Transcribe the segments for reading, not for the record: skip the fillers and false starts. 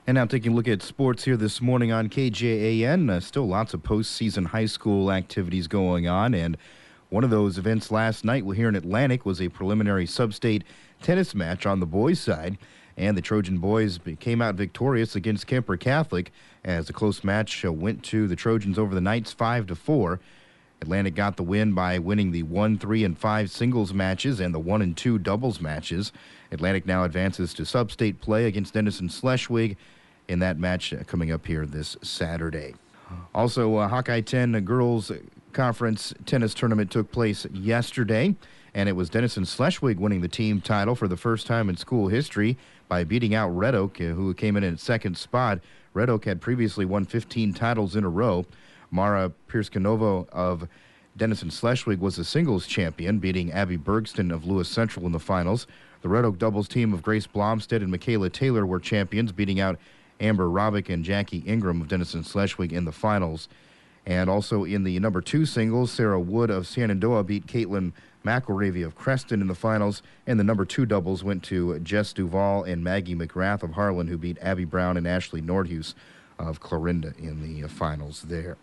And now taking a look at sports here this morning on KJAN. Still lots of postseason high school activities going on, and one of those events last night here in Atlantic was a preliminary sub-state tennis match on the boys' side, and the Trojan boys came out victorious against Kemper Catholic as the close match went to the Trojans over the Knights 5-4. Atlantic got the win by winning the 1, 3, and 5 singles matches and the 1 and 2 doubles matches. Atlantic now advances to sub-state play against Denison Schleswig in that match coming up here this Saturday. Also, Hawkeye 10 Girls Conference Tennis Tournament took place yesterday, and it was Denison Schleswig winning the team title for the first time in school history by beating out Red Oak, who came in at second spot. Red Oak had previously won 15 titles in a row. Mara Pierce-Canovo of Denison Schleswig was the singles champion, beating Abby Bergston of Lewis Central in the finals. The Red Oak doubles team of Grace Blomstead and Michaela Taylor were champions, beating out Amber Robick and Jackie Ingram of Denison Schleswig in the finals. And also in the number 2 singles, Sarah Wood of Shenandoah beat Caitlin McElravy of Creston in the finals. And the number 2 doubles went to Jess Duval and Maggie McGrath of Harlan, who beat Abby Brown and Ashley Nordhus of Clarinda in the finals there.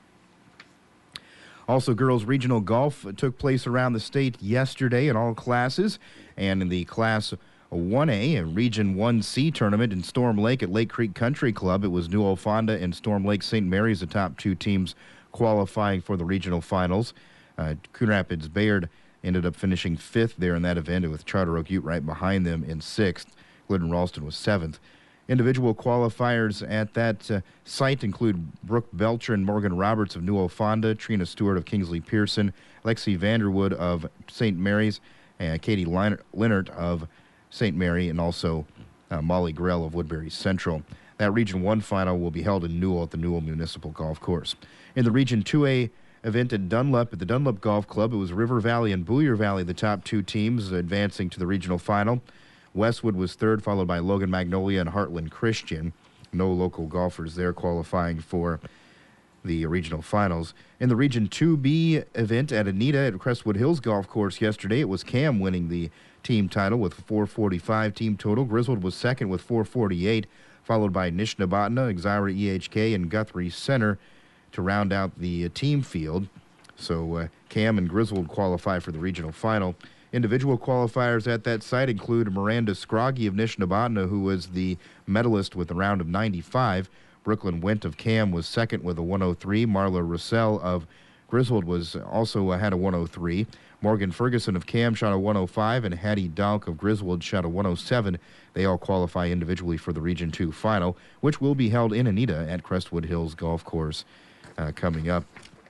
Also, girls regional golf took place around the state yesterday in all classes. And in the Class 1A and Region 1C tournament in Storm Lake at Lake Creek Country Club, it was New Ofonda and Storm Lake St. Mary's, the top 2 teams qualifying for the regional finals. Coon Rapids Bayard ended up finishing 5th there in that event, with Charter Oak Ute right behind them in 6th. Glidden Ralston was 7th. Individual qualifiers at that site include Brooke Belcher and Morgan Roberts of New Ofonda, Trina Stewart of Kingsley Pearson, Lexi Vanderwood of St. Mary's, and Katie Leonard of St. Mary, and also Molly Grell of Woodbury Central. That Region 1 final will be held in Newell at the Newell Municipal Golf Course. In the Region 2A event at Dunlap, at the Dunlap Golf Club, it was River Valley and Booyer Valley, the top 2 teams, advancing to the regional final. Westwood was 3rd, followed by Logan Magnolia and Heartland Christian. No local golfers there qualifying for the regional finals. In the Region 2B event at Anita at Crestwood Hills Golf Course yesterday, it was Cam winning the team title with 445 team total. Griswold was 2nd with 448, followed by Nishnabotna, Exira EHK, and Guthrie Center to round out the team field. So Cam and Griswold qualify for the regional final. Individual qualifiers at that site include Miranda Scroggy of Nishnabotna, who was the medalist with a round of 95. Brooklyn Went of Cam was 2nd with a 103. Marla Russell of Griswold was also had a 103. Morgan Ferguson of Cam shot a 105, and Hattie Dalk of Griswold shot a 107. They all qualify individually for the Region 2 final, which will be held in Anita at Crestwood Hills Golf Course coming up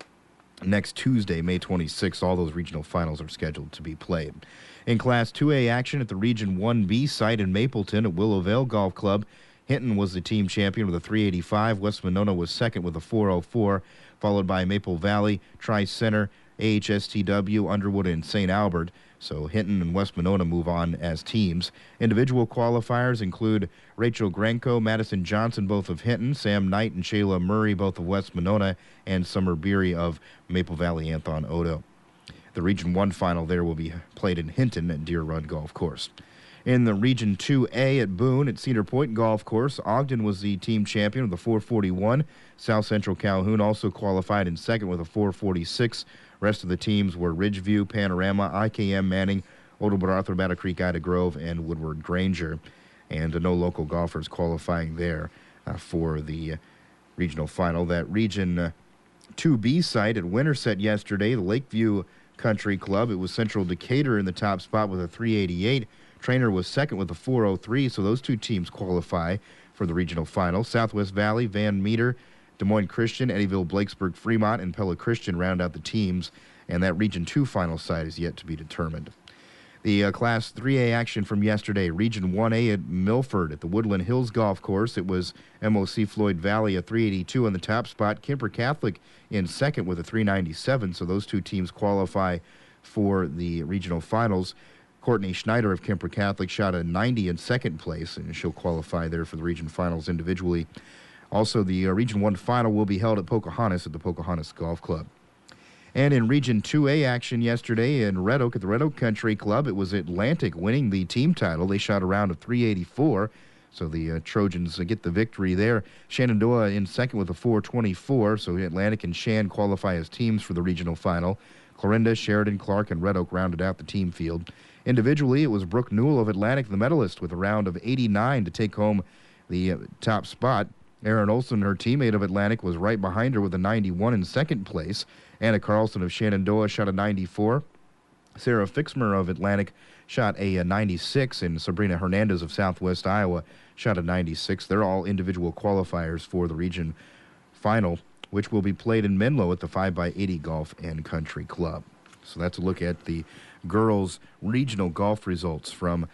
next Tuesday, May 26th. All those regional finals are scheduled to be played. In Class 2A action at the Region 1B site in Mapleton at Willowvale Golf Club, Hinton was the team champion with a 385. West Monona was 2nd with a 404, followed by Maple Valley, Tri-Center, AHSTW, Underwood, and St. Albert. So Hinton and West Monona move on as teams. Individual qualifiers include Rachel Granko, Madison Johnson, both of Hinton, Sam Knight and Shayla Murray, both of West Monona, and Summer Beery of Maple Valley Anthon Odo. The Region 1 final there will be played in Hinton at Deer Run Golf Course. In the Region 2A at Boone at Cedar Point Golf Course, Ogden was the team champion with a 441. South Central Calhoun also qualified in 2nd with a 446. Rest of the teams were Ridgeview, Panorama, IKM Manning, Odelbert Arthur, Battle Creek, Ida Grove, and Woodward Granger. And no local golfers qualifying there for the regional final. That Region 2B site at Winterset yesterday, the Lakeview Country Club, it was Central Decatur in the top spot with a 388. Trainer was 2nd with a 403, so those 2 teams qualify for the regional final. Southwest Valley, Van Meter, Des Moines Christian, Eddyville, Blakesburg, Fremont, and Pella Christian round out the teams, and that Region 2 final site is yet to be determined. The Class 3A action from yesterday, Region 1A at Milford at the Woodland Hills Golf Course. It was MOC Floyd Valley, a 382 on the top spot. Kemper Catholic in 2nd with a 397, so those 2 teams qualify for the regional finals. Courtney Schneider of Kemper Catholic shot a 90 in 2nd place, and she'll qualify there for the region finals individually. Also, the Region 1 final will be held at Pocahontas at the Pocahontas Golf Club. And in Region 2A action yesterday in Red Oak at the Red Oak Country Club, it was Atlantic winning the team title. They shot a round of 384. So the Trojans get the victory there. Shenandoah in second with a 4.24. So Atlantic and Shan qualify as teams for the regional final. Clarinda, Sheridan, Clark, and Red Oak rounded out the team field. Individually, it was Brooke Newell of Atlantic, the medalist, with a round of 89 to take home the top spot. Erin Olson, her teammate of Atlantic, was right behind her with a 91 in second place. Anna Carlson of Shenandoah shot a 94. Sarah Fixmer of Atlantic shot a 96, and Sabrina Hernandez of Southwest Iowa shot a 96. They're all individual qualifiers for the region final, which will be played in Menlo at the 5x80 Golf and Country Club. So that's a look at the girls' regional golf results from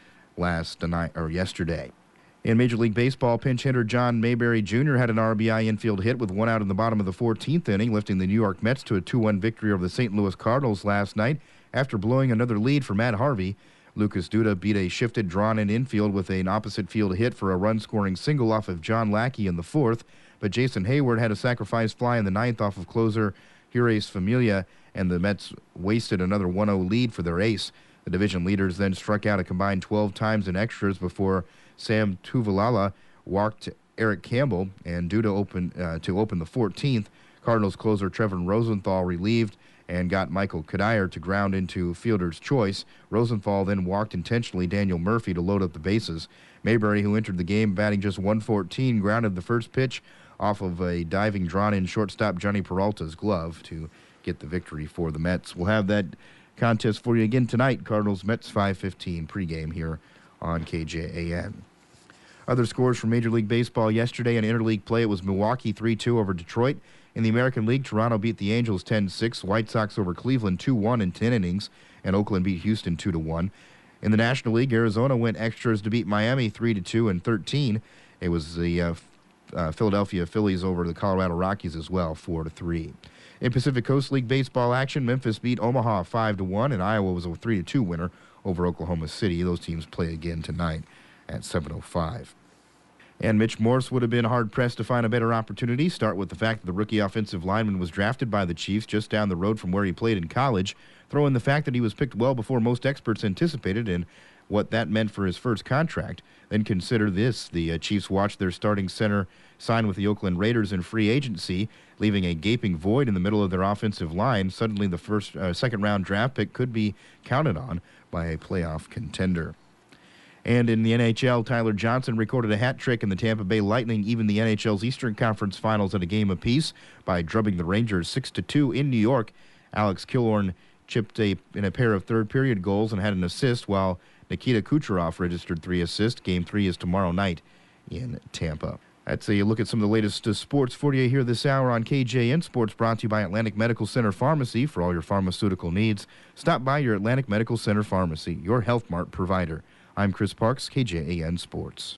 yesterday. In Major League Baseball, pinch hitter John Mayberry Jr. had an RBI infield hit with one out in the bottom of the 14th inning, lifting the New York Mets to a 2-1 victory over the St. Louis Cardinals last night after blowing another lead for Matt Harvey. Lucas Duda beat a shifted, drawn-in infield with an opposite field hit for a run-scoring single off of John Lackey in the fourth, but Jason Hayward had a sacrifice fly in the ninth off of closer Jures Familia, and the Mets wasted another 1-0 lead for their ace. The division leaders then struck out a combined 12 times in extras before Sam Tuvalala walked Eric Campbell and Duda to open the 14th. Cardinals closer Trevor Rosenthal relieved and got Michael Kadire to ground into fielder's choice. Rosenthal then walked intentionally Daniel Murphy to load up the bases. Mayberry, who entered the game batting just .114, grounded the first pitch off of a diving drawn-in shortstop Johnny Peralta's glove to get the victory for the Mets. We'll have that contest for you again tonight. Cardinals-Mets 5:15 pregame here on KJAN. Other scores from Major League Baseball yesterday in interleague play, it was Milwaukee 3-2 over Detroit. In the American League, Toronto beat the Angels 10-6, White Sox over Cleveland 2-1 in 10 innings, and Oakland beat Houston 2-1. In the National League, Arizona went extras to beat Miami 3-2 in 13. It was the Philadelphia Phillies over the Colorado Rockies as well, 4-3. In Pacific Coast League baseball action, Memphis beat Omaha 5-1, and Iowa was a 3-2 winner over Oklahoma City. Those teams play again tonight at 7:05. And Mitch Morse would have been hard-pressed to find a better opportunity. Start with the fact that the rookie offensive lineman was drafted by the Chiefs just down the road from where he played in college. Throw in the fact that he was picked well before most experts anticipated and what that meant for his first contract. Then consider this. The Chiefs watched their starting center sign with the Oakland Raiders in free agency, leaving a gaping void in the middle of their offensive line. Suddenly the second-round draft pick could be counted on by a playoff contender. And in the NHL, Tyler Johnson recorded a hat trick, and the Tampa Bay Lightning even the NHL's Eastern Conference Finals at a game apiece by drubbing the Rangers 6-2 in New York. Alex Killorn chipped in a pair of third-period goals and had an assist, while Nikita Kucherov registered 3 assists. Game 3 is tomorrow night in Tampa. That's a look at some of the latest sports for you here this hour on KJN Sports, brought to you by Atlantic Medical Center Pharmacy. For all your pharmaceutical needs, stop by your Atlantic Medical Center Pharmacy, your Health Mart provider. I'm Chris Parks, KJAN Sports.